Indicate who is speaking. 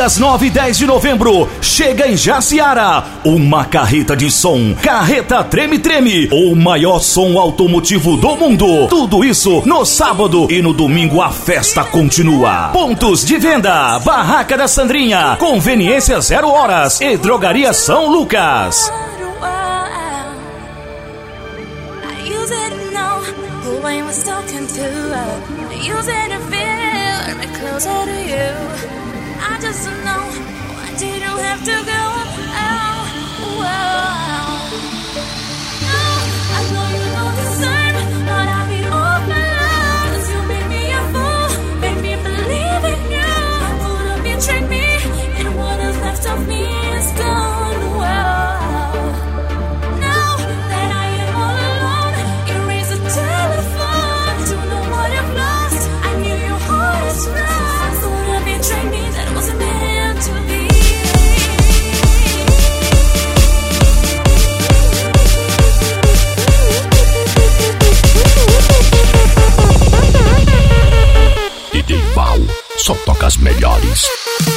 Speaker 1: dias 9 e 10 de novembro, chega em Jaciara uma carreta de som, Carreta Treme Treme, o maior som automotivo do mundo. Tudo isso no sábado, e no domingo a festa continua. Pontos de venda: Barraca da Sandrinha, Conveniência 0 Horas e Drogaria São Lucas.
Speaker 2: DJ Val, só toca as melhores.